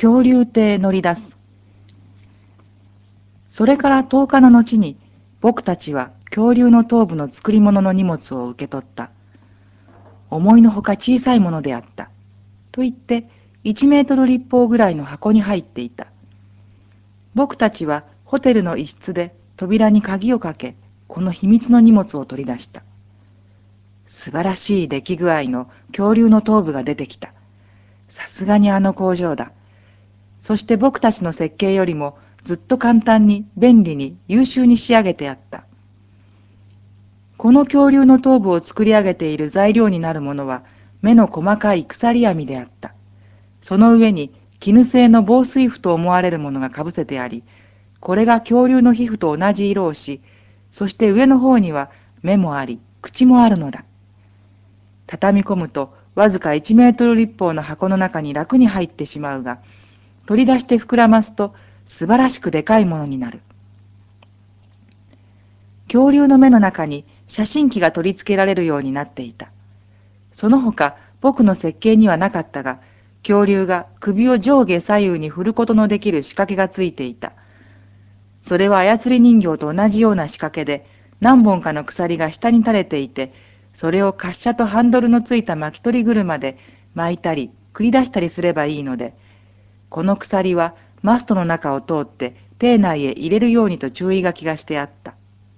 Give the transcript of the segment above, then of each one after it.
恐竜艇乗り出す。それから10日の後に、僕たちは恐竜の頭部の作り物の荷物を受け取った。思いのほか小さいものであった。と言って、1メートル立方ぐらいの箱に入っていた。僕たちはホテルの一室で扉に鍵をかけ、この秘密の荷物を取り出した。素晴らしい出来具合の恐竜の頭部が出てきた。さすがにあの工場だ。そして僕たちの設計よりもずっと簡単に便利に優秀に仕上げてあった。この恐竜の頭部を作り上げている材料になるものは目の細かい鎖網であった。その上に絹製の防水布と思われるものがかぶせてあり、これが恐竜の皮膚と同じ色をし、そして上の方には目もあり口もあるのだ。畳み込むとわずか1メートル立方の箱の中に楽に入ってしまうが、取り出して膨らますと素晴らしくでかいものになる。恐竜の目の中に写真機が取り付けられるようになっていた。その他僕の設計にはなかったが、恐竜が首を上下左右に振ることのできる仕掛けがついていた。それは操り人形と同じような仕掛けで、何本かの鎖が下に垂れていて、それを滑車とハンドルのついた巻き取り車で巻いたり繰り出したりすればいいので、この鎖はマストの中を通って艇内へ入れるようにと注意書きがしてあった。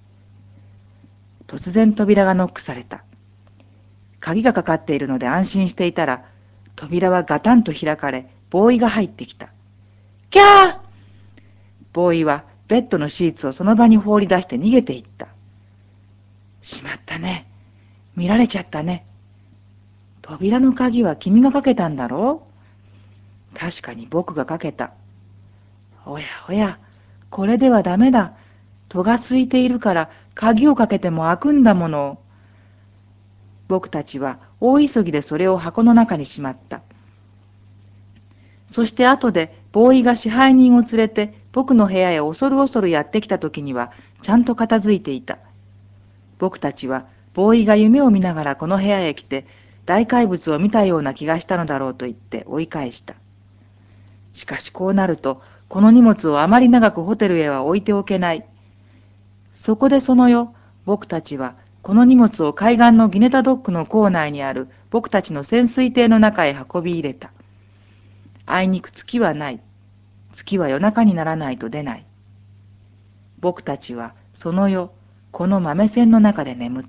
突然扉がノックされた。鍵がかかっているので安心していたら、扉はガタンと開かれ、ボーイが入ってきた。キャー！ボーイはベッドのシーツをその場に放り出して逃げていった。しまったね。見られちゃったね。扉の鍵は君がかけたんだろう？確かに僕がかけた。おやおや、これではダメだ。戸が空いているから鍵をかけても開くんだもの。僕たちは大急ぎでそれを箱の中にしまった。そして後でボーイが支配人を連れて僕の部屋へ恐る恐るやってきた時にはちゃんと片付いていた。僕たちはボーイが夢を見ながらこの部屋へ来て大怪物を見たような気がしたのだろうと言って追い返した。しかしこうなるとこの荷物をあまり長くホテルへは置いておけない。そこでその夜、僕たちはこの荷物を海岸のギネタドックの構内にある僕たちの潜水艇の中へ運び入れた。あいにく月はない。月は夜中にならないと出ない。僕たちはその夜、この豆船の中で眠った。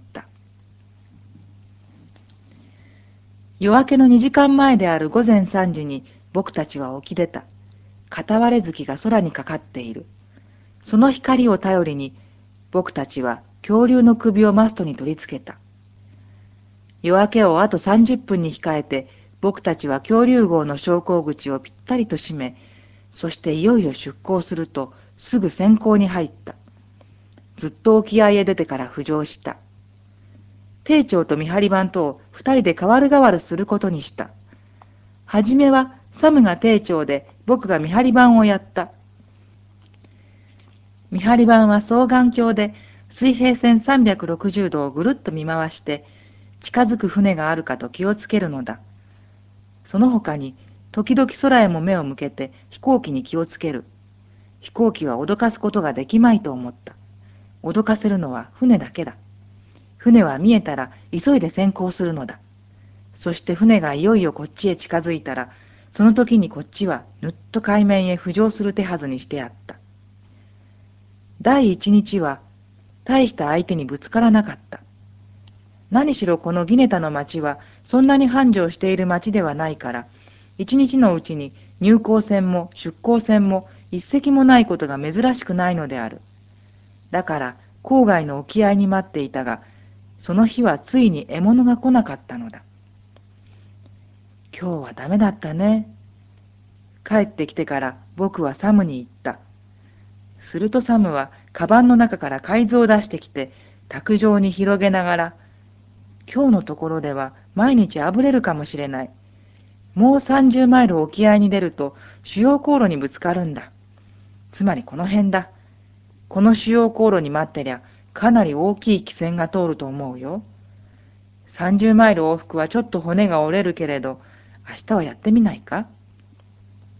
夜明けの2時間前である午前3時に僕たちは起き出た。片割れ月が空にかかっている。その光を頼りに僕たちは恐竜の首をマストに取り付けた。夜明けをあと30分に控えて僕たちは恐竜号の昇降口をぴったりと閉め、そしていよいよ出港するとすぐ潜航に入った。ずっと沖合へ出てから浮上した。艇長と見張り番とを2人で代わる代わるすることにした。はじめはサムが艇長で僕が見張り番をやった。見張り番は双眼鏡で水平線360度をぐるっと見回して近づく船があるかと気をつけるのだ。その他に時々空へも目を向けて飛行機に気をつける。飛行機は脅かすことができまいと思った。脅かせるのは船だけだ。船は見えたら急いで先行するのだ。そして船がいよいよこっちへ近づいたら、その時にこっちはぬっと海面へ浮上する手はずにしてあった。第一日は大した相手にぶつからなかった。何しろこのギネタの町はそんなに繁盛している町ではないから、一日のうちに入港船も出港船も一隻もないことが珍しくないのである。だから郊外の沖合に待っていたが、その日はついに獲物が来なかったのだ。今日はダメだったね。帰ってきてから僕はサムに言った。するとサムはカバンの中から海図を出してきて、卓上に広げながら、今日のところでは毎日あぶれるかもしれない。もう30マイル沖合に出ると主要航路にぶつかるんだ。つまりこの辺だ。この主要航路に待ってりゃかなり大きい汽船が通ると思うよ。30マイル往復はちょっと骨が折れるけれど、明日はやってみないか？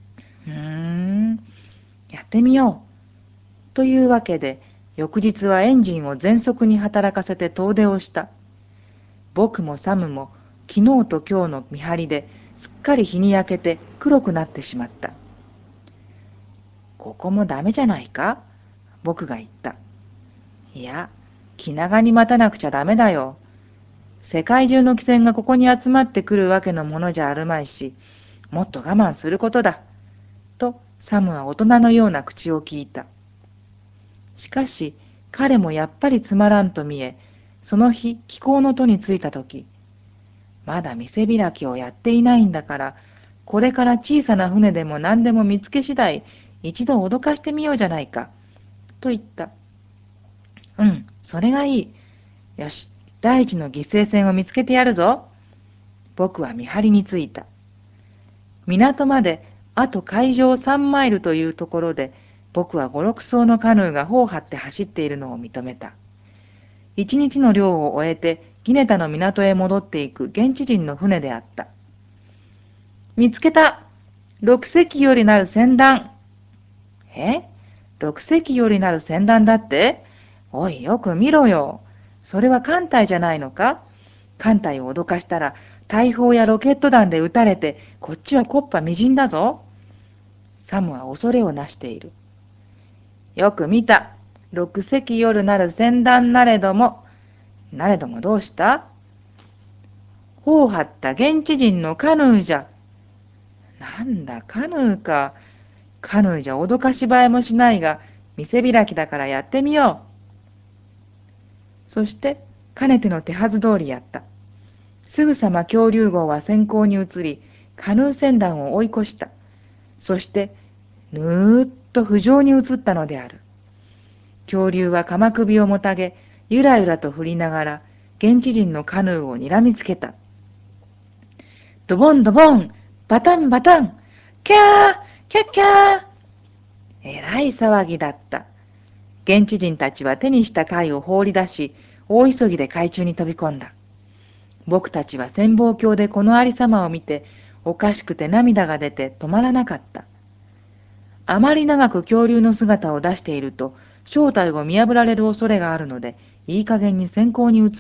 ふーん、やってみよう。というわけで、翌日はエンジンを全速に働かせて遠出をした。僕もサムも昨日と今日の見張りですっかり日に焼けて黒くなってしまった。ここもダメじゃないか、僕が言った。いや、気長に待たなくちゃダメだよ。世界中の汽船がここに集まってくるわけのものじゃあるまいし、もっと我慢することだ。とサムは大人のような口を聞いた。しかし彼もやっぱりつまらんと見え、その日寄港の途に着いた時、まだ店開きをやっていないんだから、これから小さな船でも何でも見つけ次第、一度脅かしてみようじゃないか、と言った。うん、それがいい。よし、第一の犠牲船を見つけてやるぞ。僕は見張りについた。港まであと海上3マイルというところで、僕は5、6艘のカヌーが帆を張って走っているのを認めた。一日の漁を終えてギネタの港へ戻っていく現地人の船であった。見つけた。6隻よりなる船団。え ?6 隻よりなる船団だって。おい、よく見ろよ。それは艦隊じゃないのか。艦隊を脅かしたら大砲やロケット弾で撃たれて、こっちは木っ端みじんだぞ。サムは恐れをなしている。よく見た。6隻夜なる船団なれどもどうした。帆を張った現地人のカヌーじゃ。なんだ、カヌーか。カヌーじゃ脅かし映えもしないが、店開きだからやってみよう。そして、かねての手はず通りやった。すぐさま恐竜号は先行に移り、カヌー船団を追い越した。そして、ぬーっと浮上に移ったのである。恐竜は鎌首をもたげ、ゆらゆらと振りながら、現地人のカヌーをにらみつけた。ドボンドボン、バタンバタン、キャー、キャッキャー。えらい騒ぎだった。現地人たちは手にした貝を放り出し、大急ぎで海中に飛び込んだ。僕たちは潜望鏡でこのありさまを見て、おかしくて涙が出て止まらなかった。あまり長く恐竜の姿を出していると、正体を見破られる恐れがあるので、いい加減に先行に移った。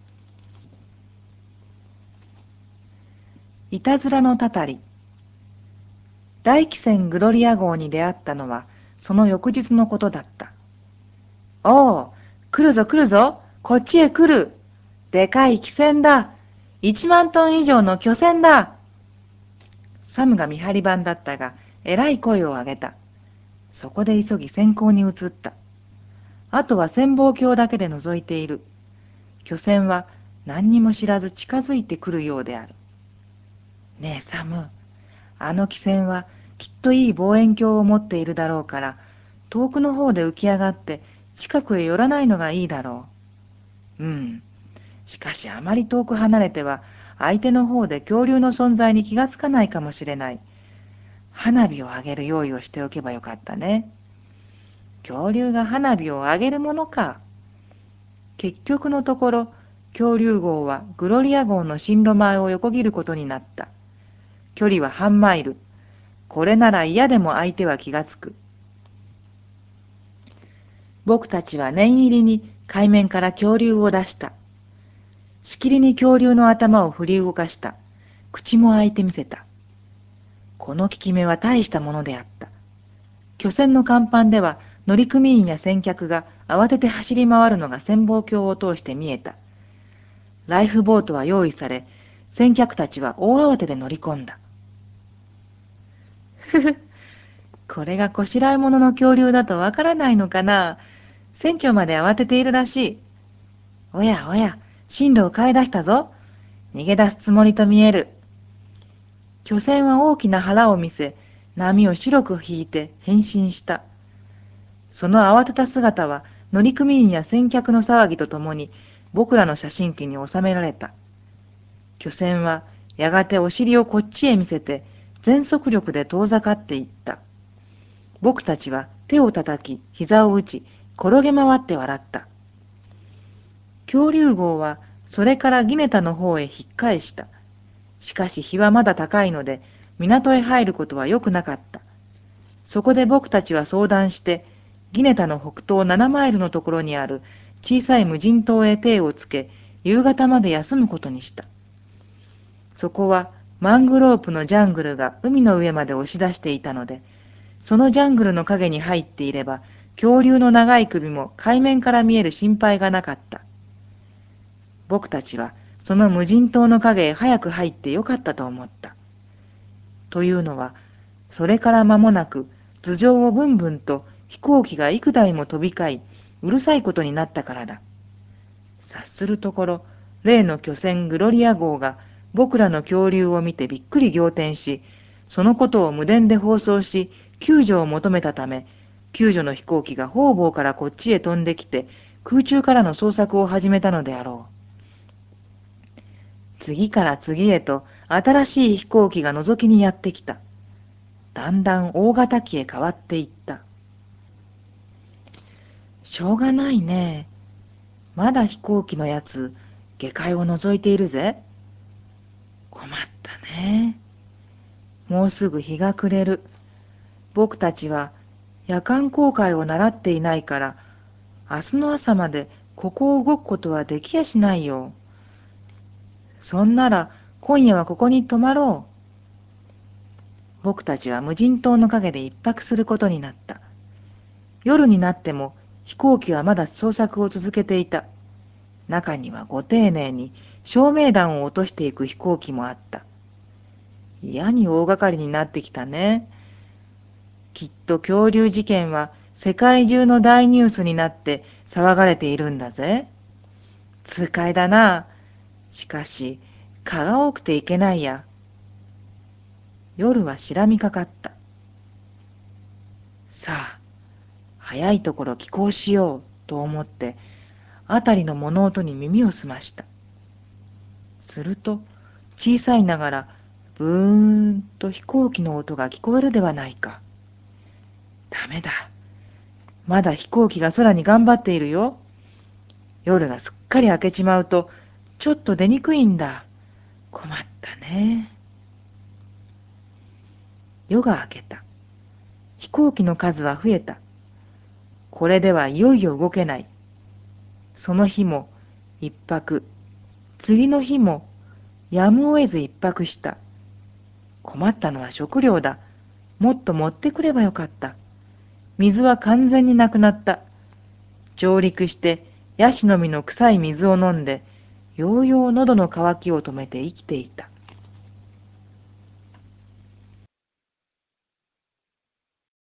いたずらのたたり。大汽船グロリア号に出会ったのは、その翌日のことだった。おお、来るぞ来るぞ、こっちへ来る。でかい汽船だ。1万トン以上の巨船だ。サムが見張り番だったが、えらい声を上げた。そこで急ぎ先行に移った。あとは潜望鏡だけで覗いている。巨船は何にも知らず近づいてくるようである。ねえサム、あの汽船はきっといい望遠鏡を持っているだろうから、遠くの方で浮き上がって近くへ寄らないのがいいだろう。うん。しかしあまり遠く離れては相手の方で恐竜の存在に気がつかないかもしれない。花火を上げる用意をしておけばよかったね。恐竜が花火を上げるものか。結局のところ、恐竜号はグロリア号の進路前を横切ることになった。距離は半マイル。これなら嫌でも相手は気がつく。僕たちは念入りに海面から恐竜を出した。しきりに恐竜の頭を振り動かした。口も開いてみせた。この効き目は大したものであった。巨船の甲板では乗組員や先客が慌てて走り回るのが潜望鏡を通して見えた。ライフボートは用意され、先客たちは大慌てで乗り込んだ。ふふ、これがこしらえ物の恐竜だとわからないのかな。船長まで慌てているらしい。おやおや、進路を変え出したぞ。逃げ出すつもりと見える。巨船は大きな腹を見せ、波を白く引いて変身した。その慌てた姿は乗組員や先客の騒ぎとともに僕らの写真機に収められた。巨船はやがてお尻をこっちへ見せて全速力で遠ざかっていった。僕たちは手を叩き膝を打ち転げ回って笑った。恐竜号はそれからギネタの方へ引っ返した。しかし日はまだ高いので港へ入ることは良くなかった。そこで僕たちは相談して、ギネタの北東7マイルのところにある小さい無人島へ手をつけ、夕方まで休むことにした。そこはマングロープのジャングルが海の上まで押し出していたので、そのジャングルの影に入っていれば、恐竜の長い首も海面から見える心配がなかった。僕たちはその無人島の影へ早く入ってよかったと思った。というのは、それから間もなく頭上をブンブンと飛行機が幾台も飛び交い、うるさいことになったからだ。察するところ、例の巨船グロリア号が僕らの恐竜を見てびっくり仰天し、そのことを無電で放送し、救助を求めたため、救助の飛行機が方々からこっちへ飛んできて、空中からの捜索を始めたのであろう。次から次へと新しい飛行機が覗きにやってきた。だんだん大型機へ変わっていった。しょうがないね。まだ飛行機のやつ、下界を覗いているぜ。困ったね。もうすぐ日が暮れる。僕たちは夜間航海を習っていないから、明日の朝までここを動くことはできやしないよ。そんなら今夜はここに泊まろう。僕たちは無人島の陰で一泊することになった。夜になっても飛行機はまだ捜索を続けていた。中にはご丁寧に照明弾を落としていく飛行機もあった。嫌に大掛かりになってきたね。きっと恐竜事件は世界中の大ニュースになって騒がれているんだぜ。痛快だな。しかし、蚊が多くていけないや。夜は白みかかった。さあ、早いところ寄港しようと思って、あたりの物音に耳を澄ました。すると、小さいながら、ブーンと飛行機の音が聞こえるではないか。ダメだ。まだ飛行機が空に頑張っているよ。夜がすっかり明けちまうと、ちょっと出にくいんだ。困ったね。夜が明けた。飛行機の数は増えた。これではいよいよ動けない。その日も一泊、次の日もやむを得ず一泊した。困ったのは食料だ。もっと持ってくればよかった。水は完全になくなった。上陸してヤシの実の臭い水を飲んで、ようよう喉の渇きを止めて生きていた。